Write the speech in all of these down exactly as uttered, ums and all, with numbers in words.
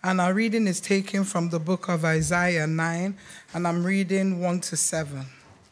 And our reading is taken from the book of Isaiah nine, and I'm reading one to seven.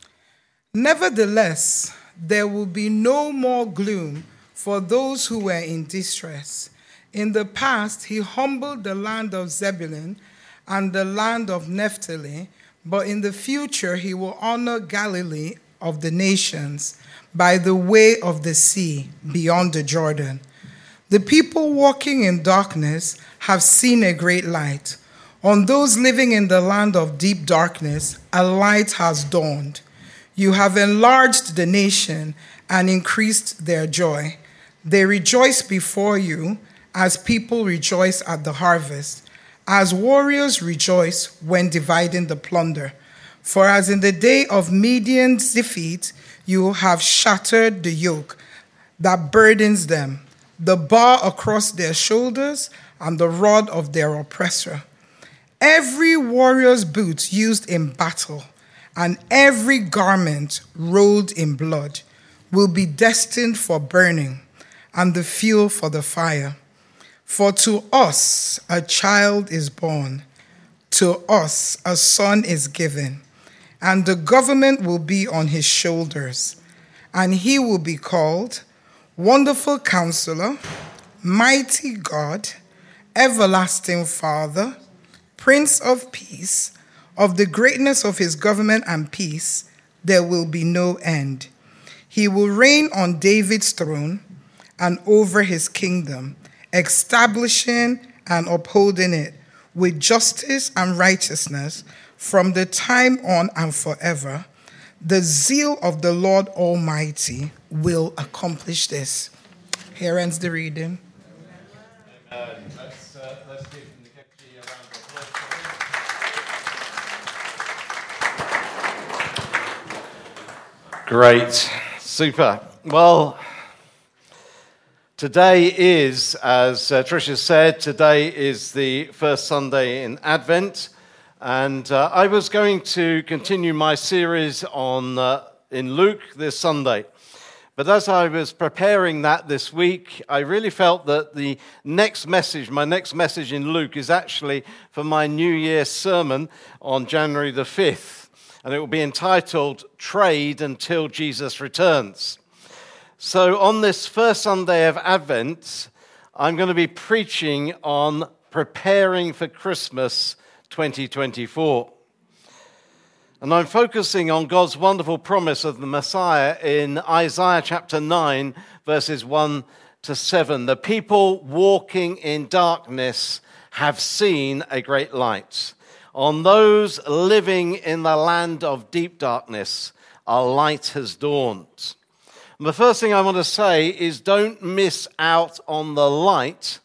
Nevertheless, there will be no more gloom for those who were in distress. In the past, he humbled the land of Zebulun and the land of Naphtali, but in the future he will honor Galilee of the nations by the way of the sea beyond the Jordan. The people walking in darkness have seen a great light. On those living in the land of deep darkness, a light has dawned. You have enlarged the nation and increased their joy. They rejoice before you as people rejoice at the harvest, as warriors rejoice when dividing the plunder. For as in the day of Midian's defeat, you have shattered the yoke that burdens them, the bar across their shoulders, and the rod of their oppressor. Every warrior's boot used in battle, and every garment rolled in blood, will be destined for burning, and the fuel for the fire. For to us a child is born, to us a son is given, and the government will be on his shoulders, and he will be called Wonderful Counselor, Mighty God, Everlasting Father, Prince of Peace. Of the greatness of his government and peace, there will be no end. He will reign on David's throne and over his kingdom, establishing and upholding it with justice and righteousness from the time on and forever. The zeal of the Lord Almighty will accomplish this. Here ends the reading. Amen. Let's, uh, let's give Nikki a round of applause. Great. Super. Well, today is, as uh, Tricia said, today is the first Sunday in Advent. And uh, I was going to continue my series on uh, in Luke this Sunday. But as I was preparing that this week, I really felt that the next message, my next message in Luke, is actually for my New Year sermon on January the fifth. And it will be entitled, Trade Until Jesus Returns. So on this first Sunday of Advent, I'm going to be preaching on preparing for Christmas twenty twenty-four. And I'm focusing on God's wonderful promise of the Messiah in Isaiah chapter nine, verses one to seven. The people walking in darkness have seen a great light. On those living in the land of deep darkness, a light has dawned. And the first thing I want to say is don't miss out on the light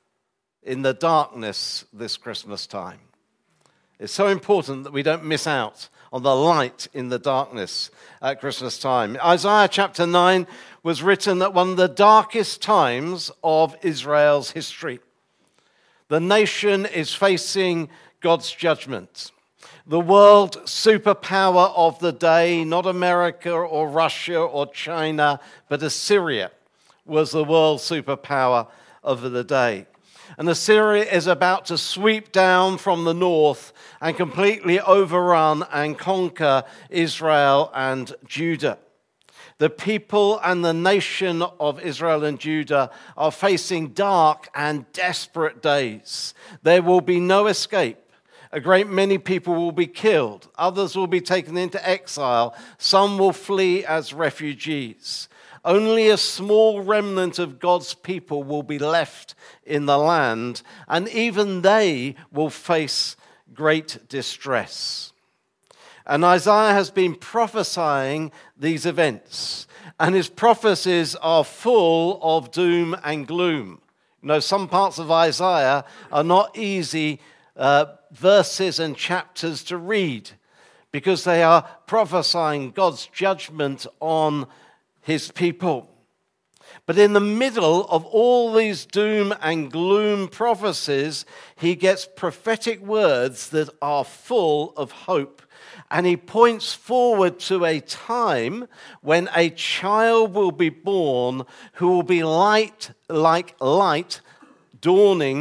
in the darkness this Christmas time. It's so important that we don't miss out on the light in the darkness at Christmas time. Isaiah chapter nine was written at one of the darkest times of Israel's history. The nation is facing God's judgment. The world superpower of the day, not America or Russia or China, but Assyria, was the world superpower of the day. And Assyria is about to sweep down from the north and completely overrun and conquer Israel and Judah. The people and the nation of Israel and Judah are facing dark and desperate days. There will be no escape. A great many people will be killed. Others will be taken into exile. Some will flee as refugees. Only a small remnant of God's people will be left in the land, and even they will face great distress. And Isaiah has been prophesying these events, and his prophecies are full of doom and gloom. You know, some parts of Isaiah are not easy uh, verses and chapters to read because they are prophesying God's judgment on his people. But in the middle of all these doom and gloom prophecies, he gets prophetic words that are full of hope. And he points forward to a time when a child will be born who will be light like light dawning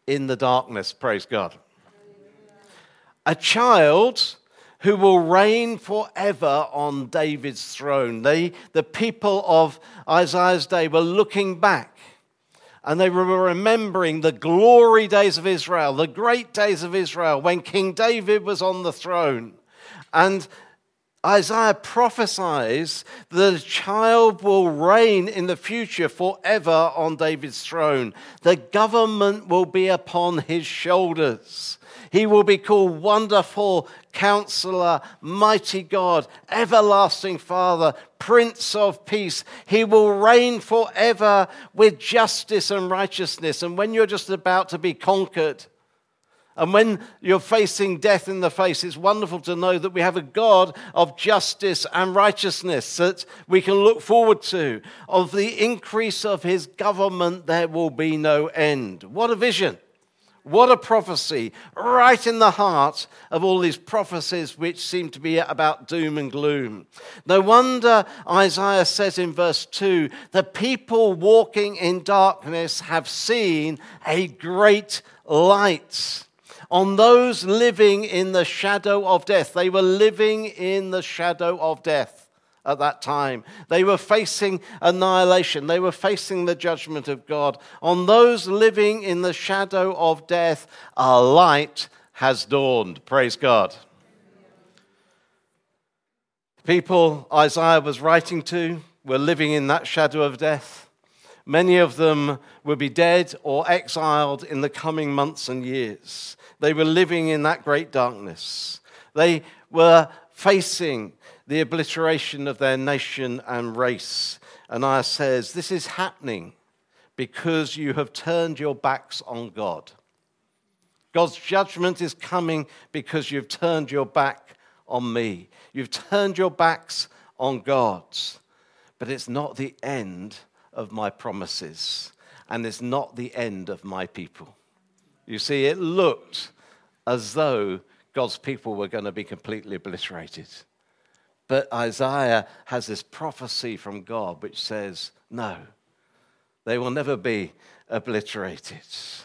in the darkness, praise God. A child who will reign forever on David's throne. They, the people of Isaiah's day were looking back and they were remembering the glory days of Israel, the great days of Israel when King David was on the throne. And Isaiah prophesies that a child will reign in the future forever on David's throne. The government will be upon his shoulders. He will be called Wonderful Counselor, Mighty God, Everlasting Father, Prince of Peace. He will reign forever with justice and righteousness. And when you're just about to be conquered, and when you're facing death in the face, it's wonderful to know that we have a God of justice and righteousness that we can look forward to. Of the increase of his government, there will be no end. What a vision. What a prophecy, right in the heart of all these prophecies which seem to be about doom and gloom. No wonder Isaiah says in verse two, the people walking in darkness have seen a great light. On those living in the shadow of death, they were living in the shadow of death. At that time, they were facing annihilation. They were facing the judgment of God. On those living in the shadow of death, a light has dawned. Praise God. People Isaiah was writing to were living in that shadow of death. Many of them will be dead or exiled in the coming months and years. They were living in that great darkness. They were facing the obliteration of their nation and race. And Isaiah says, this is happening because you have turned your backs on God. God's judgment is coming because you've turned your back on me. You've turned your backs on God. But it's not the end of my promises. And it's not the end of my people. You see, it looked as though God's people were going to be completely obliterated. But Isaiah has this prophecy from God which says, no, they will never be obliterated.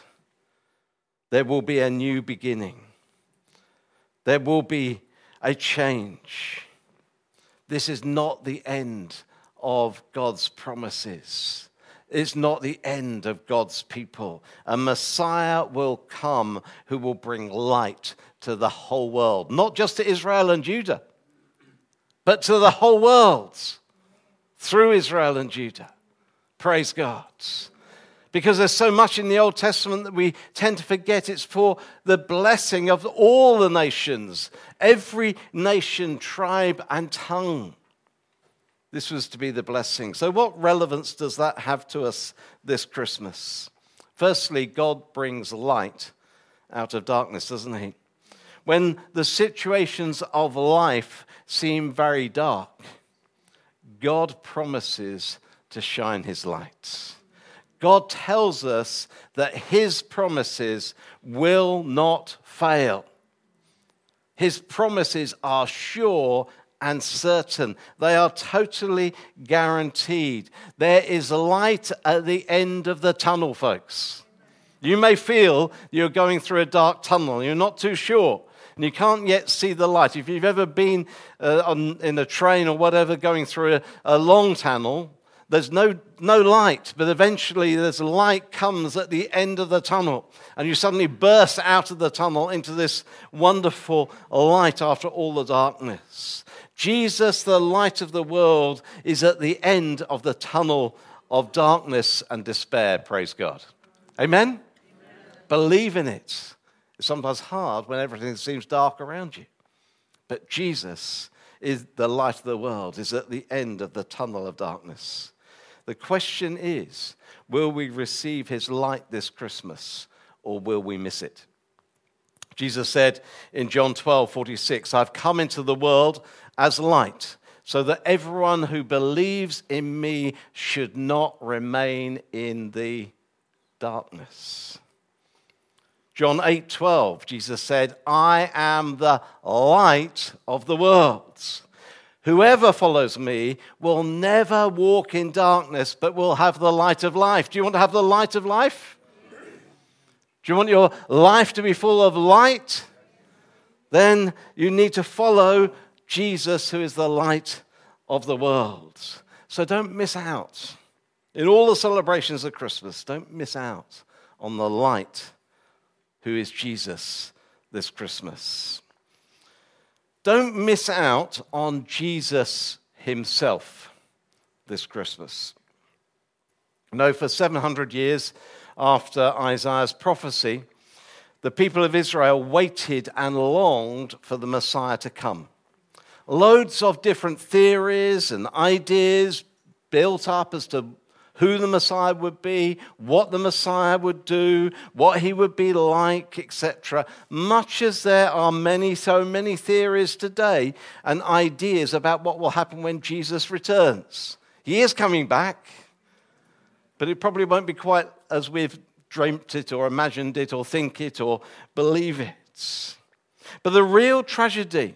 There will be a new beginning. There will be a change. This is not the end of God's promises. It's not the end of God's people. A Messiah will come who will bring light to the whole world, not just to Israel and Judah, but to the whole world through Israel and Judah. Praise God. Because there's so much in the Old Testament that we tend to forget. It's for the blessing of all the nations, every nation, tribe, and tongue. This was to be the blessing. So what relevance does that have to us this Christmas? Firstly, God brings light out of darkness, doesn't he? When the situations of life seem very dark, God promises to shine his light. God tells us that his promises will not fail. His promises are sure and certain. They are totally guaranteed. There is light at the end of the tunnel, folks. You may feel you're going through a dark tunnel. You're not too sure. And you can't yet see the light. If you've ever been uh, on, in a train or whatever going through a, a long tunnel, there's no, no light. But eventually there's light comes at the end of the tunnel. And you suddenly burst out of the tunnel into this wonderful light after all the darkness. Jesus, the light of the world, is at the end of the tunnel of darkness and despair. Praise God. Amen? Amen. Believe in it. It's sometimes hard when everything seems dark around you. But Jesus is the light of the world, is at the end of the tunnel of darkness. The question is, will we receive his light this Christmas or will we miss it? Jesus said in John twelve forty-six, I've come into the world as light so that everyone who believes in me should not remain in the darkness. John eight twelve, Jesus said, I am the light of the world. Whoever follows me will never walk in darkness, but will have the light of life. Do you want to have the light of life? Do you want your life to be full of light? Then you need to follow Jesus, who is the light of the world. So don't miss out. In all the celebrations of Christmas, don't miss out on the light who is Jesus this Christmas. Don't miss out on Jesus himself this Christmas. No, for seven hundred years after Isaiah's prophecy, the people of Israel waited and longed for the Messiah to come. Loads of different theories and ideas built up as to who the Messiah would be, what the Messiah would do, what he would be like, et cetera. Much as there are many, so many theories today and ideas about what will happen when Jesus returns. He is coming back, but it probably won't be quite as we've dreamt it or imagined it or think it or believe it. But the real tragedy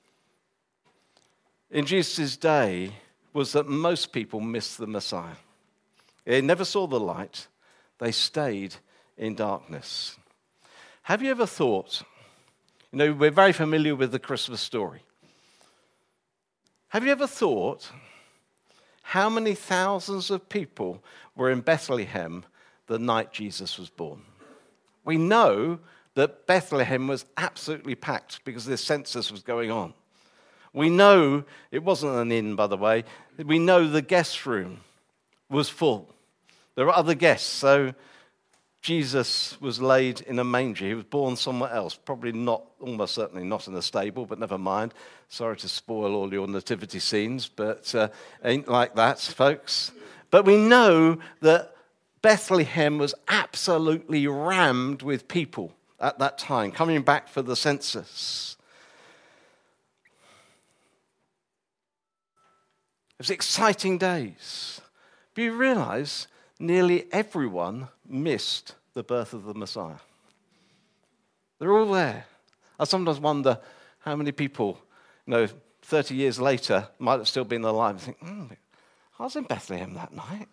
in Jesus' day was that most people missed the Messiah. They never saw the light. They stayed in darkness. Have you ever thought, you know, we're very familiar with the Christmas story. Have you ever thought how many thousands of people were in Bethlehem the night Jesus was born? We know that Bethlehem was absolutely packed because this census was going on. We know it wasn't an inn, by the way. We know the guest room was full. There were other guests, so Jesus was laid in a manger. He was born somewhere else, probably not, almost certainly not in a stable, but never mind. Sorry to spoil all your nativity scenes, but uh, ain't like that, folks. But we know that Bethlehem was absolutely rammed with people at that time, coming back for the census. It was exciting days. But you realize nearly everyone missed the birth of the Messiah. They're all there. I sometimes wonder how many people, you know, thirty years later might have still been alive and think, mm, I was in Bethlehem that night.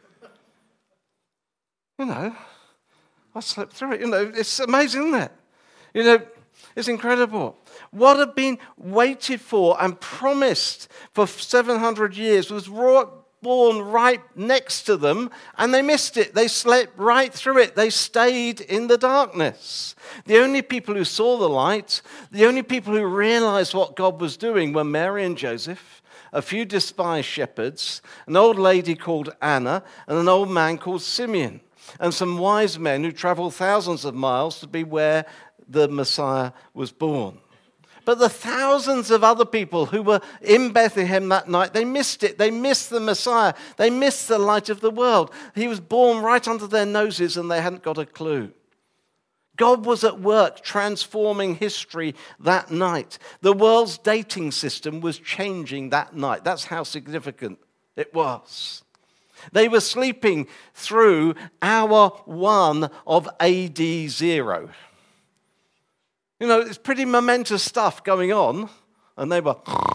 You know, I slept through it. You know, it's amazing, isn't it? You know, it's incredible. What had been waited for and promised for seven hundred years was wrought, born right next to them, and they missed it. They slept right through it. They stayed in the darkness. The only people who saw the light, the only people who realized what God was doing were Mary and Joseph, a few despised shepherds, an old lady called Anna, and an old man called Simeon, and some wise men who traveled thousands of miles to be where the Messiah was born. But the thousands of other people who were in Bethlehem that night, they missed it. They missed the Messiah. They missed the light of the world. He was born right under their noses and they hadn't got a clue. God was at work transforming history that night. The world's dating system was changing that night. That's how significant it was. They were sleeping through hour one of A D zero. You know, it's pretty momentous stuff going on. And they were...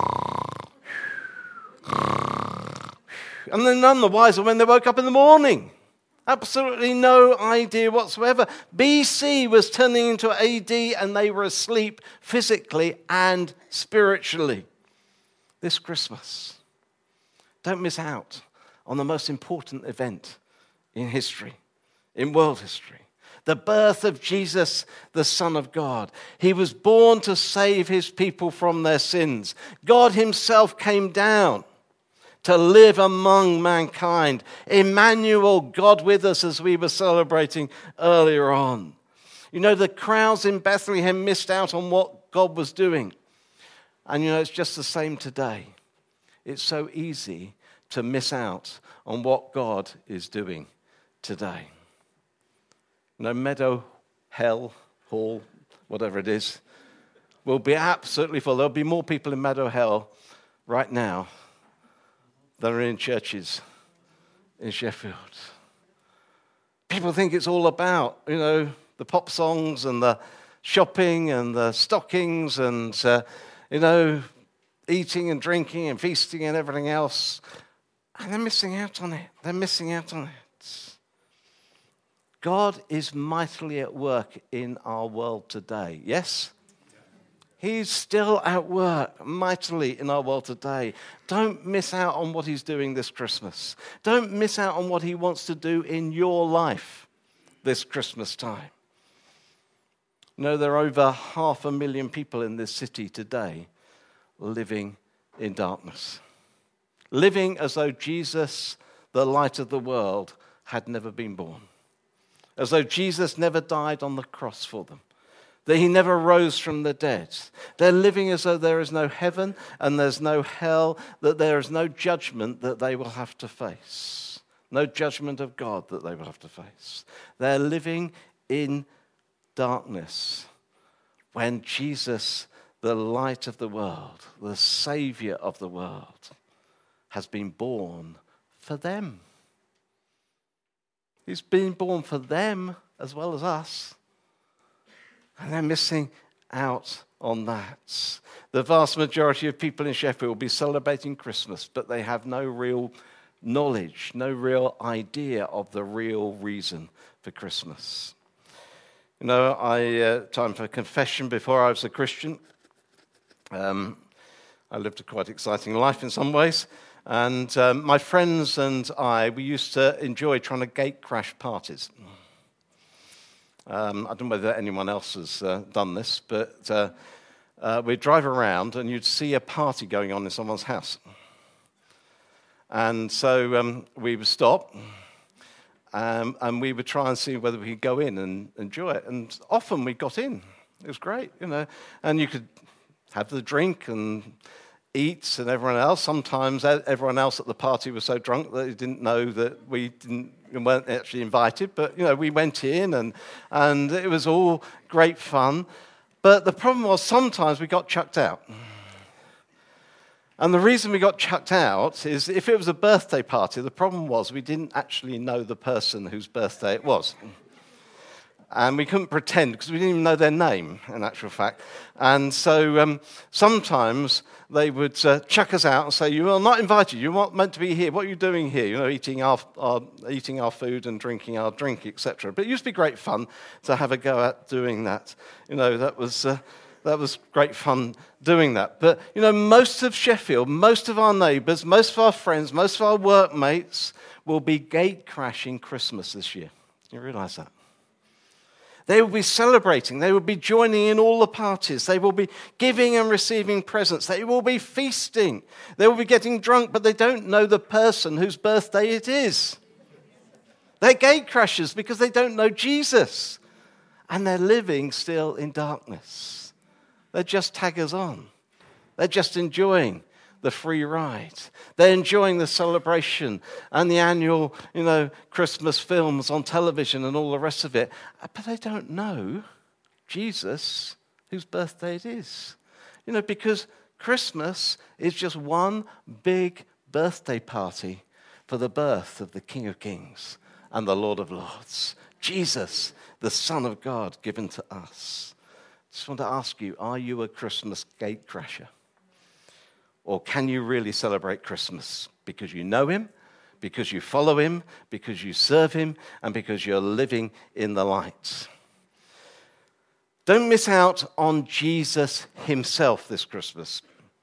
And they're none the wiser when they woke up in the morning. Absolutely no idea whatsoever. B C was turning into A D and they were asleep physically and spiritually. This Christmas, don't miss out on the most important event in history, in world history. The birth of Jesus, the Son of God. He was born to save his people from their sins. God himself came down to live among mankind. Emmanuel, God with us, as we were celebrating earlier on. You know, the crowds in Bethlehem missed out on what God was doing. And you know, it's just the same today. It's so easy to miss out on what God is doing today. You know, Meadow, Hell, Hall, whatever it is, will be absolutely full. There'll be more people in Meadow Hell right now than are in churches in Sheffield. People think it's all about, you know, the pop songs and the shopping and the stockings and, uh, you know, eating and drinking and feasting and everything else. And they're missing out on it. They're missing out on it. God is mightily at work in our world today. Yes? He's still at work mightily in our world today. Don't miss out on what he's doing this Christmas. Don't miss out on what he wants to do in your life this Christmas time. You know, there are over half a million people in this city today living in darkness. Living as though Jesus, the light of the world, had never been born. As though Jesus never died on the cross for them. That he never rose from the dead. They're living as though there is no heaven and there's no hell, that there is no judgment that they will have to face. No judgment of God that they will have to face. They're living in darkness when Jesus, the light of the world, the Savior of the world, has been born for them. He's been born for them as well as us. And they're missing out on that. The vast majority of people in Sheffield will be celebrating Christmas, but they have no real knowledge, no real idea of the real reason for Christmas. You know, I uh, time for confession. Before I was a Christian, um, I lived a quite exciting life in some ways. And um, my friends and I, we used to enjoy trying to gate crash parties. Um, I don't know whether anyone else has uh, done this, but uh, uh, we'd drive around and you'd see a party going on in someone's house. And so um, we would stop um, and we would try and see whether we could go in and enjoy it. And often we got in. It was great, you know. And you could have the drink and eat and everyone else. Sometimes everyone else at the party was so drunk that they didn't know that we didn't we weren't actually invited. But you know, we went in and and it was all great fun. But the problem was sometimes we got chucked out. And the reason we got chucked out is if it was a birthday party, the problem was we didn't actually know the person whose birthday it was. And we couldn't pretend because we didn't even know their name, in actual fact. And so um, sometimes they would uh, chuck us out and say, "You are not invited. You're not meant to be here. What are you doing here? You know, eating our, our eating our food and drinking our drink, et cetera" But it used to be great fun to have a go at doing that. You know, that was uh, that was great fun doing that. But you know, most of Sheffield, most of our neighbours, most of our friends, most of our workmates will be gate crashing Christmas this year. You realise that? They will be celebrating. They will be joining in all the parties. They will be giving and receiving presents. They will be feasting. They will be getting drunk, but they don't know the person whose birthday it is. They're gate crashers because they don't know Jesus. And they're living still in darkness. They're just taggers on. They're just enjoying the free ride. They're enjoying the celebration and the annual, you know, Christmas films on television and all the rest of it. But they don't know Jesus, whose birthday it is. You know, because Christmas is just one big birthday party for the birth of the King of Kings and the Lord of Lords. Jesus, the Son of God, given to us. I just want to ask you, are you a Christmas gate crasher? Or can you really celebrate Christmas because you know him, because you follow him, because you serve him, and because you're living in the light? Don't miss out on Jesus himself this Christmas.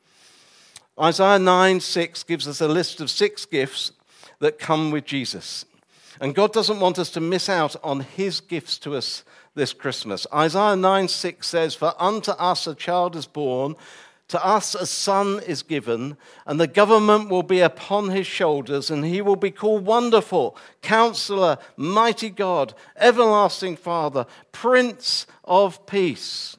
Isaiah nine six gives us a list of six gifts that come with Jesus. And God doesn't want us to miss out on his gifts to us this Christmas. Isaiah nine six says, "For unto us a child is born, to us a son is given, and the government will be upon his shoulders, and he will be called Wonderful, Counselor, Mighty God, Everlasting Father, Prince of Peace."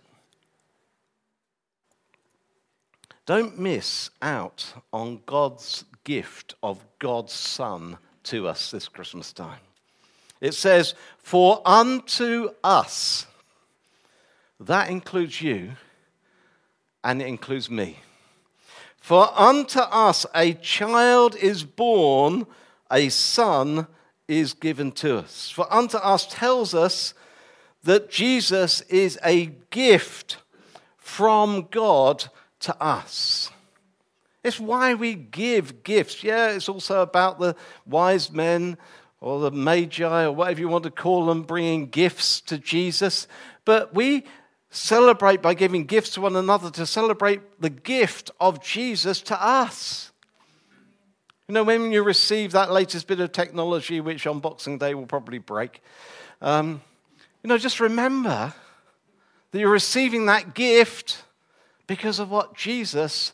Don't miss out on God's gift of God's Son to us this Christmas time. It says, "For unto us," that includes you, and it includes me. "For unto us a child is born, a son is given to us." For unto us tells us that Jesus is a gift from God to us. It's why we give gifts. Yeah, it's also about the wise men or the Magi, or whatever you want to call them, bringing gifts to Jesus. But we celebrate by giving gifts to one another to celebrate the gift of Jesus to us. You know, when you receive that latest bit of technology, which on Boxing Day will probably break, um, you know, just remember that you're receiving that gift because of what Jesus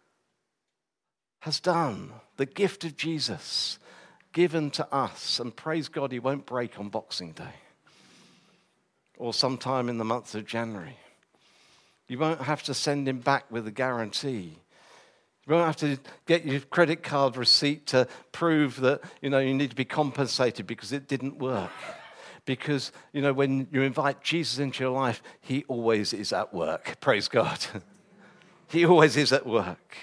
has done. The gift of Jesus given to us. And praise God, he won't break on Boxing Day or sometime in the month of January. You won't have to send him back with a guarantee. You won't have to get your credit card receipt to prove that, you know, you need to be compensated because it didn't work. Because, you know, when you invite Jesus into your life, he always is at work. Praise God. He always is at work.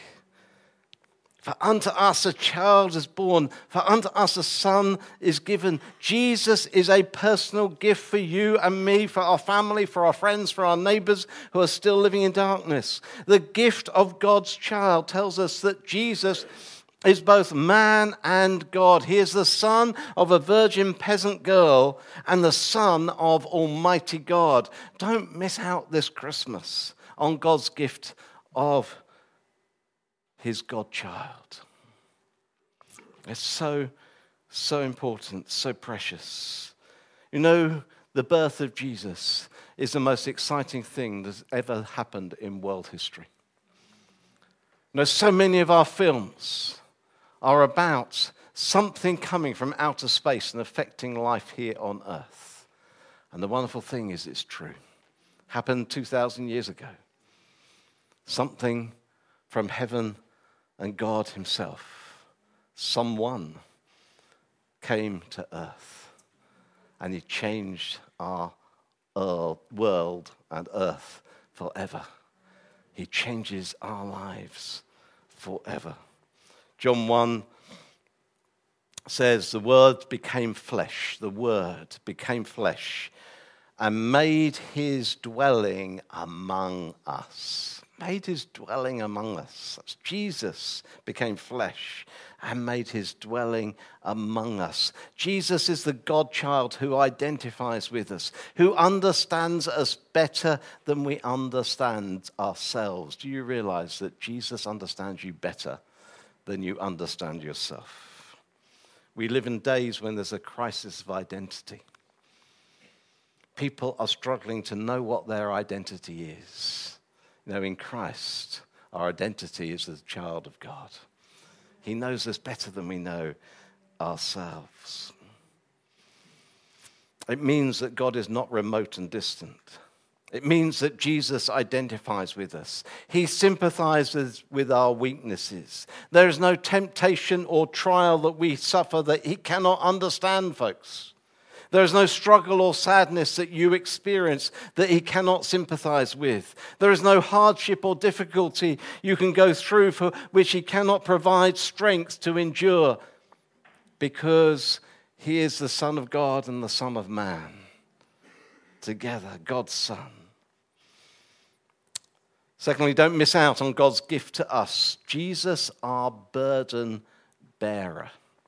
For unto us a child is born, for unto us a son is given. Jesus is a personal gift for you and me, for our family, for our friends, for our neighbors who are still living in darkness. The gift of God's child tells us that Jesus is both man and God. He is the son of a virgin peasant girl and the son of Almighty God. Don't miss out this Christmas on God's gift of his godchild. It's so, so important, so precious. You know, the birth of Jesus is the most exciting thing that's ever happened in world history. You know, so many of our films are about something coming from outer space and affecting life here on earth. And the wonderful thing is it's true. Happened two thousand years ago. Something from heaven and God himself, someone came to earth and he changed our world and earth forever. He changes our lives forever. John one says, the Word became flesh, the Word became flesh and made his dwelling among us. Made his dwelling among us. That's Jesus became flesh and made his dwelling among us. Jesus is the God-child who identifies with us, who understands us better than we understand ourselves. Do you realize that Jesus understands you better than you understand yourself? We live in days when there's a crisis of identity. People are struggling to know what their identity is. You know, in Christ, our identity is as a child of God. He knows us better than we know ourselves. It means that God is not remote and distant. It means that Jesus identifies with us. He sympathizes with our weaknesses. There is no temptation or trial that we suffer that he cannot understand, folks. There is no struggle or sadness that you experience that he cannot sympathize with. There is no hardship or difficulty you can go through for which he cannot provide strength to endure, because he is the Son of God and the Son of Man. Together, God's Son. Secondly, don't miss out on God's gift to us. Jesus, our burden bearer.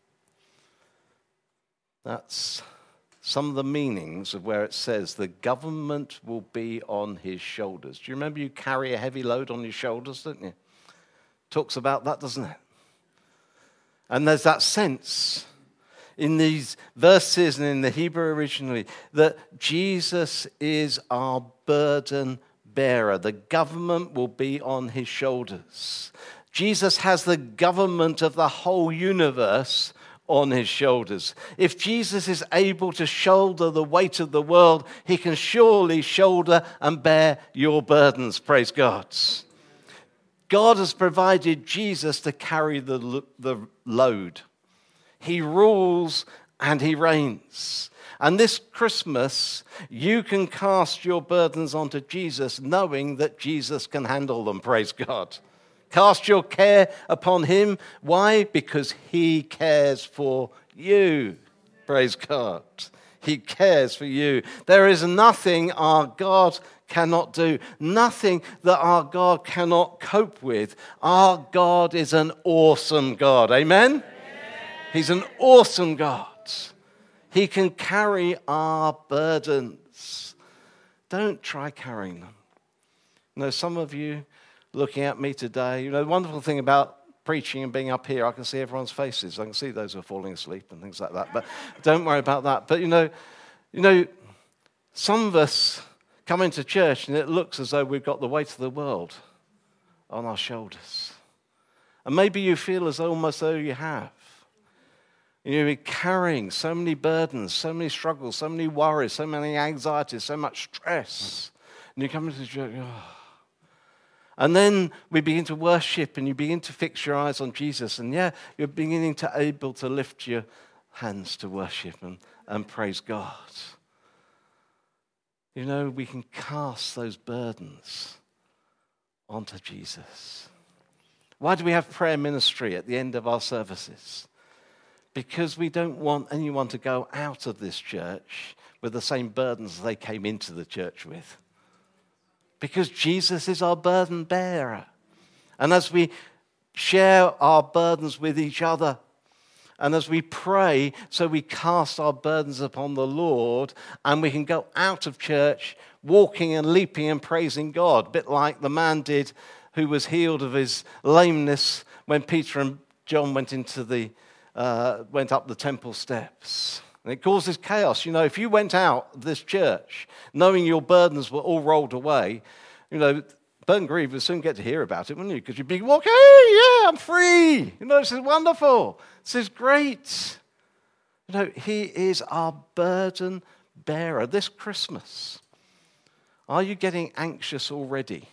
That's some of the meanings of where it says the government will be on his shoulders. Do you remember you carry a heavy load on your shoulders, don't you? Talks about that, doesn't it? And there's that sense in these verses and in the Hebrew originally that Jesus is our burden bearer. The government will be on his shoulders. Jesus has the government of the whole universe on his shoulders. If Jesus is able to shoulder the weight of the world, he can surely shoulder and bear your burdens. Praise God. God has provided Jesus to carry the, the load. He rules and he reigns. And this Christmas, you can cast your burdens onto Jesus, knowing that Jesus can handle them. Praise God. Cast your care upon him. Why? Because he cares for you. Praise God. He cares for you. There is nothing our God cannot do. Nothing that our God cannot cope with. Our God is an awesome God. Amen? Amen. He's an awesome God. He can carry our burdens. Don't try carrying them. You know, some of you looking at me today, you know, the wonderful thing about preaching and being up here, I can see everyone's faces. I can see those who are falling asleep and things like that. But don't worry about that. But, you know, you know, some of us come into church and it looks as though we've got the weight of the world on our shoulders. And maybe you feel as though almost though you have. You're carrying so many burdens, so many struggles, so many worries, so many anxieties, so much stress. And you come into church, oh. And then we begin to worship and you begin to fix your eyes on Jesus. And yeah, you're beginning to able to lift your hands to worship and, and praise God. You know, we can cast those burdens onto Jesus. Why do we have prayer ministry at the end of our services? Because we don't want anyone to go out of this church with the same burdens they came into the church with. Because Jesus is our burden bearer. And as we share our burdens with each other, and as we pray, so we cast our burdens upon the Lord, and we can go out of church walking and leaping and praising God, a bit like the man did who was healed of his lameness when Peter and John went into the uh, went up the temple steps. And it causes chaos. You know, if you went out of this church knowing your burdens were all rolled away, you know, Burton Grieve would soon get to hear about it, wouldn't you? Because you'd be walking, hey, yeah, I'm free. You know, this is wonderful. This is great. You know, he is our burden bearer this Christmas. Are you getting anxious already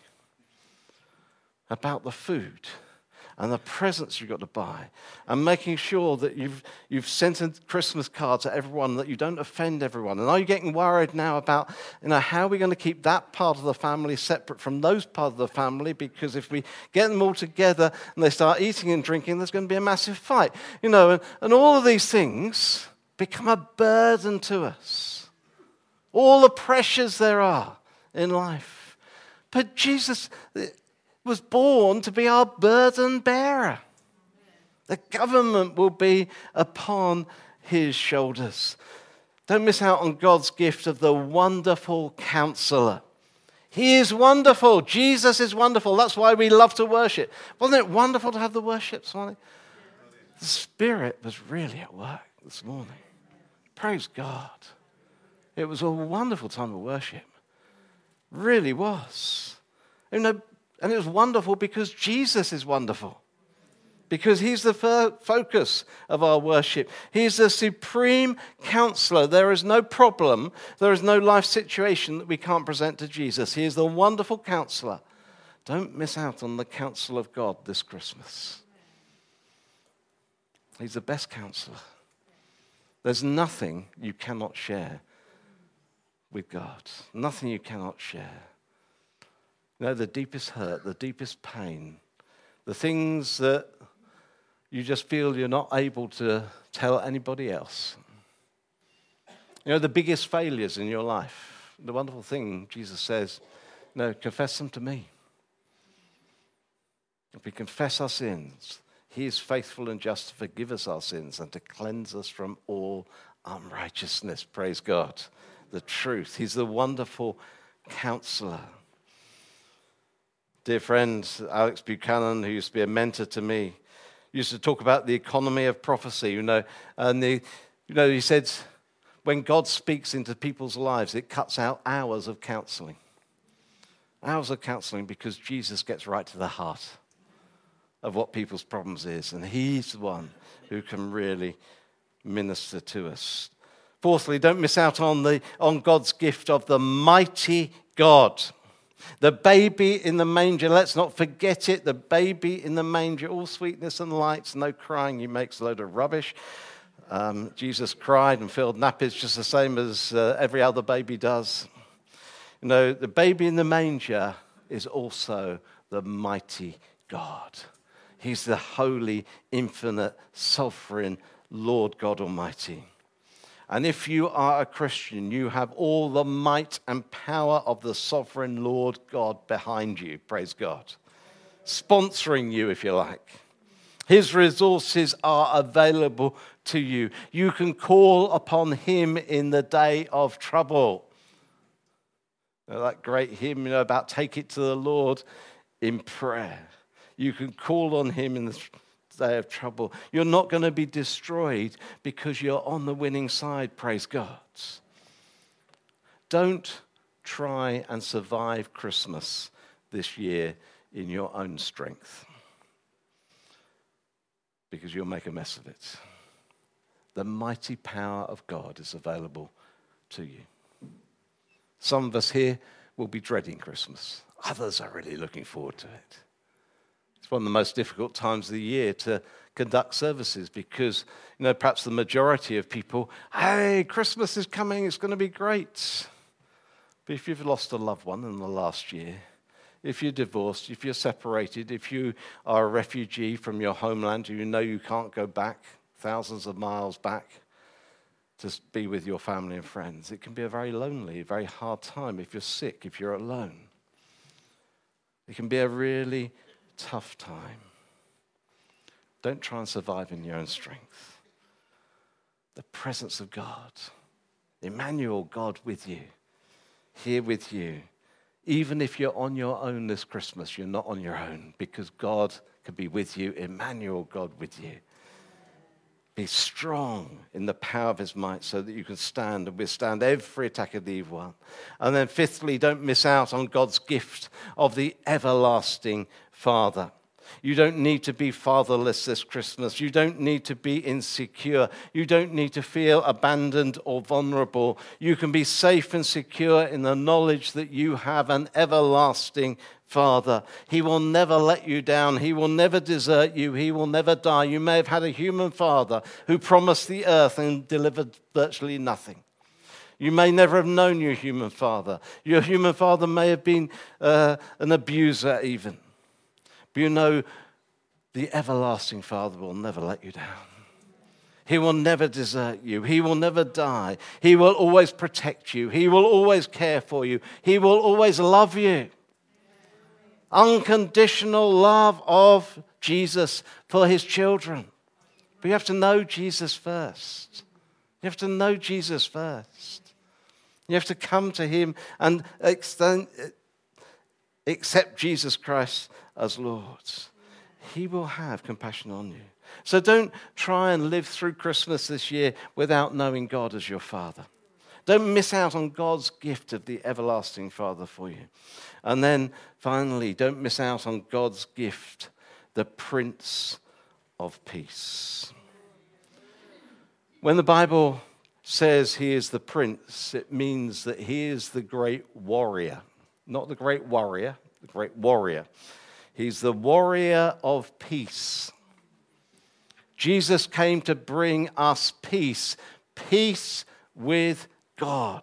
about the food and the presents you've got to buy, and making sure that you've you've sent a Christmas card to everyone, that you don't offend everyone? And are you getting worried now about, you know, how are we going to keep that part of the family separate from those part of the family? Because if we get them all together and they start eating and drinking, there's going to be a massive fight. You know, and, and all of these things become a burden to us. All the pressures there are in life. But Jesus was born to be our burden bearer. The government will be upon his shoulders. Don't miss out on God's gift of the wonderful counselor. He is wonderful. Jesus is wonderful. That's why we love to worship. Wasn't it wonderful to have the worship this morning? The Spirit was really at work this morning. Praise God. It was a wonderful time of worship. Really was. You know, and it was wonderful because Jesus is wonderful. Because he's the fo- focus of our worship. He's the supreme counselor. There is no problem, there is no life situation that we can't present to Jesus. He is the wonderful counselor. Don't miss out on the counsel of God this Christmas. He's the best counselor. There's nothing you cannot share with God. Nothing you cannot share. You know, the deepest hurt, the deepest pain, the things that you just feel you're not able to tell anybody else. You know, the biggest failures in your life. The wonderful thing, Jesus says, no, confess them to me. If we confess our sins, he is faithful and just to forgive us our sins and to cleanse us from all unrighteousness. Praise God. The truth. He's the wonderful counselor. Dear friend, Alex Buchanan, who used to be a mentor to me, used to talk about the economy of prophecy, you know, and the, you know, he said, when God speaks into people's lives, it cuts out hours of counseling. Hours of counseling because Jesus gets right to the heart of what people's problems is, and he's the one who can really minister to us. Fourthly, don't miss out on the on God's gift of the mighty God. The baby in the manger, let's not forget it. The baby in the manger, all sweetness and lights, no crying. He makes a load of rubbish. Um, Jesus cried and filled nappies just the same as uh, every other baby does. You know, the baby in the manger is also the mighty God. He's the holy, infinite, sovereign Lord God Almighty. And if you are a Christian, you have all the might and power of the sovereign Lord God behind you, praise God. Sponsoring you, if you like. His resources are available to you. You can call upon him in the day of trouble. You know, that great hymn, you know, about take it to the Lord in prayer. You can call on him in the day of trouble. You're not going to be destroyed because you're on the winning side, praise God. Don't try and survive Christmas this year in your own strength, because you'll make a mess of it. The mighty power of God is available to you. Some of us here will be dreading Christmas. Others are really looking forward to it. It's one of the most difficult times of the year to conduct services because, you know, perhaps the majority of people, hey, Christmas is coming, it's going to be great. But if you've lost a loved one in the last year, if you're divorced, if you're separated, if you are a refugee from your homeland, you know you can't go back thousands of miles back to be with your family and friends, it can be a very lonely, very hard time if you're sick, if you're alone. It can be a really tough time. Don't try and survive in your own strength. The presence of God, Emmanuel, God with you, here with you. Even if you're on your own this Christmas, you're not on your own because God can be with you. Emmanuel, God with you. Be strong in the power of his might so that you can stand and withstand every attack of the evil one. And then fifthly, don't miss out on God's gift of the everlasting Father. You don't need to be fatherless this Christmas. You don't need to be insecure. You don't need to feel abandoned or vulnerable. You can be safe and secure in the knowledge that you have an everlasting Father. He will never let you down. He will never desert you. He will never die. You may have had a human father who promised the earth and delivered virtually nothing. You may never have known your human father. Your human father may have been uh, an abuser even. But you know, the everlasting Father will never let you down. He will never desert you. He will never die. He will always protect you. He will always care for you. He will always love you. Unconditional love of Jesus for his children. But you have to know Jesus first. You have to know Jesus first. You have to come to him and extend, accept Jesus Christ as Lord. He will have compassion on you. So don't try and live through Christmas this year without knowing God as your Father. Don't miss out on God's gift of the everlasting Father for you. And then finally, don't miss out on God's gift, the Prince of Peace. When the Bible says he is the Prince, it means that he is the great warrior. Not the great warrior, the great warrior. He's the warrior of peace. Jesus came to bring us peace, peace with God.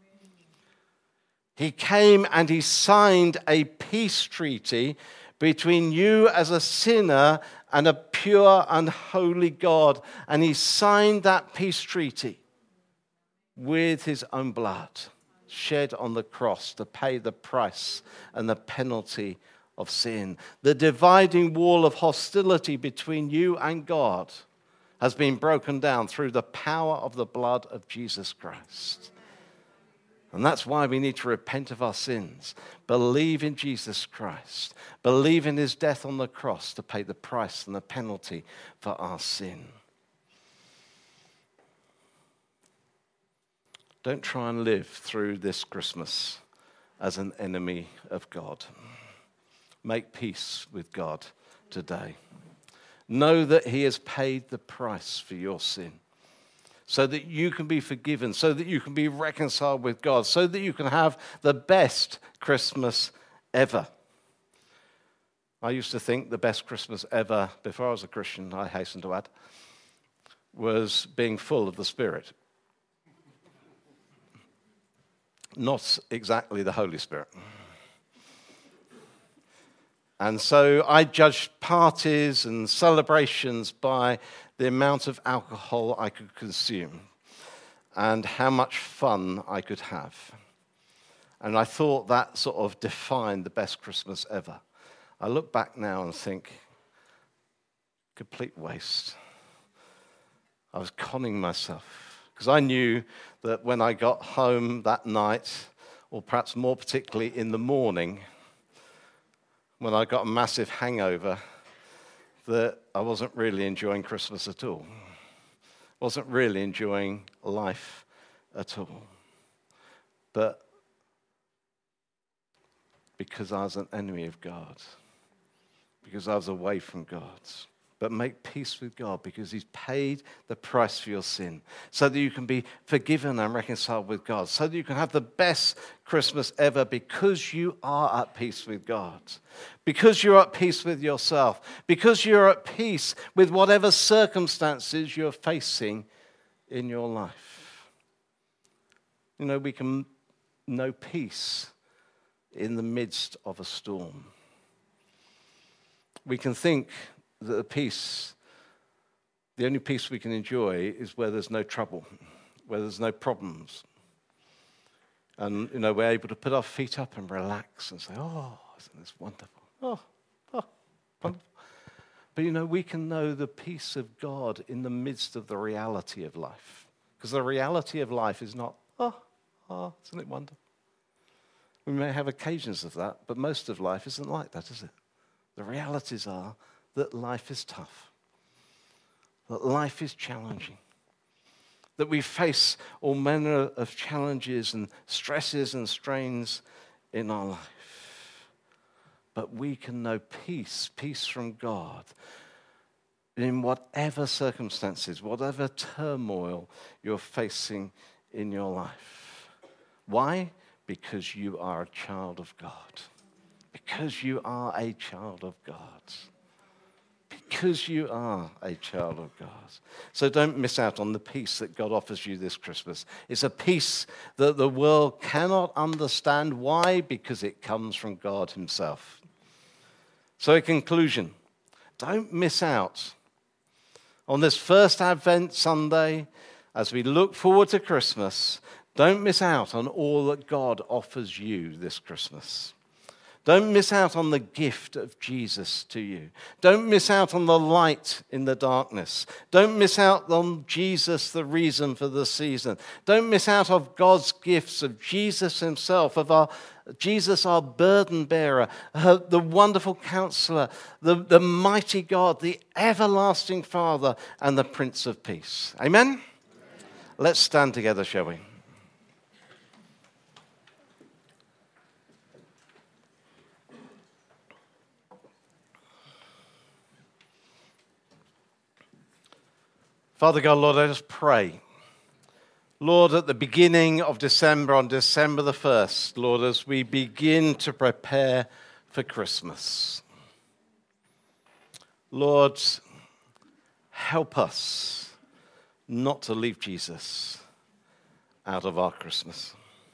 He came and he signed a peace treaty between you as a sinner and a pure and holy God. And he signed that peace treaty with his own blood, shed on the cross to pay the price and the penalty of sin. The dividing wall of hostility between you and God has been broken down through the power of the blood of Jesus Christ. And that's why we need to repent of our sins, believe in Jesus Christ, believe in his death on the cross to pay the price and the penalty for our sin. Don't try and live through this Christmas as an enemy of God. Make peace with God today. Know that he has paid the price for your sin so that you can be forgiven, so that you can be reconciled with God, so that you can have the best Christmas ever. I used to think the best Christmas ever, before I was a Christian, I hasten to add, was being full of the Spirit. Not exactly the Holy Spirit. And so I judged parties and celebrations by the amount of alcohol I could consume and how much fun I could have. And I thought that sort of defined the best Christmas ever. I look back now and think, complete waste. I was conning myself because I knew that when I got home that night, or perhaps more particularly in the morning, when I got a massive hangover, that I wasn't really enjoying Christmas at all. Wasn't really enjoying life at all. But because I was an enemy of God, because I was away from God. But make peace with God because he's paid the price for your sin so that you can be forgiven and reconciled with God, so that you can have the best Christmas ever because you are at peace with God, because you're at peace with yourself, because you're at peace with whatever circumstances you're facing in your life. You know, we can know peace in the midst of a storm. We can think that the peace, the only peace we can enjoy is where there's no trouble, where there's no problems. And, you know, we're able to put our feet up and relax and say, oh, isn't this wonderful? Oh, oh, wonderful. But, you know, we can know the peace of God in the midst of the reality of life. Because the reality of life is not, oh, oh, isn't it wonderful? We may have occasions of that, but most of life isn't like that, is it? The realities are that life is tough, that life is challenging, that we face all manner of challenges and stresses and strains in our life. But we can know peace, peace from God, in whatever circumstances, whatever turmoil you're facing in your life. Why? Because you are a child of God. Because you are a child of God. Because you are a child of God. So don't miss out on the peace that God offers you this Christmas. It's a peace that the world cannot understand. Why? Because it comes from God himself. So in conclusion, don't miss out on this first Advent Sunday as we look forward to Christmas. Don't miss out on all that God offers you this Christmas. Don't miss out on the gift of Jesus to you. Don't miss out on the light in the darkness. Don't miss out on Jesus, the reason for the season. Don't miss out on God's gifts of Jesus himself, of our Jesus, our burden bearer, uh, the wonderful counselor, the, the mighty God, the everlasting Father, and the Prince of Peace. Amen? Amen. Let's stand together, shall we? Father God, Lord, let us pray. Lord, at the beginning of December, on December the first, Lord, as we begin to prepare for Christmas, Lord, help us not to leave Jesus out of our Christmas.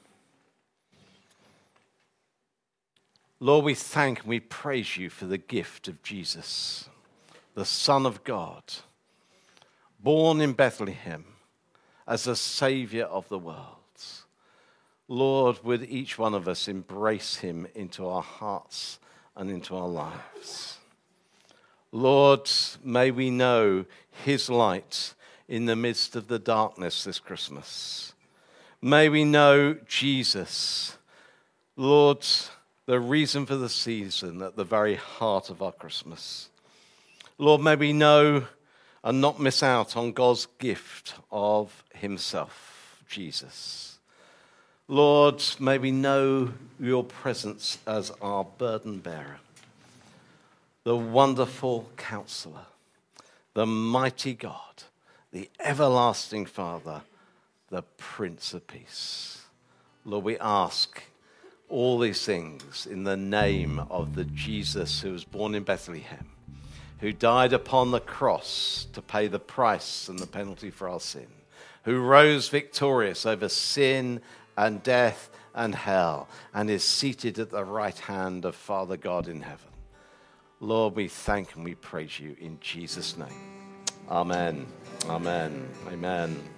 Lord, we thank and we praise you for the gift of Jesus, the Son of God, born in Bethlehem as the Savior of the world. Lord, would each one of us embrace him into our hearts and into our lives. Lord, may we know his light in the midst of the darkness this Christmas. May we know Jesus, Lord, the reason for the season at the very heart of our Christmas. Lord, may we know and not miss out on God's gift of himself, Jesus. Lord, may we know your presence as our burden bearer, the wonderful counselor, the mighty God, the everlasting Father, the Prince of Peace. Lord, we ask all these things in the name of the Jesus who was born in Bethlehem, who died upon the cross to pay the price and the penalty for our sin, who rose victorious over sin and death and hell, and is seated at the right hand of Father God in heaven. Lord, we thank and we praise you in Jesus' name. Amen. Amen. Amen.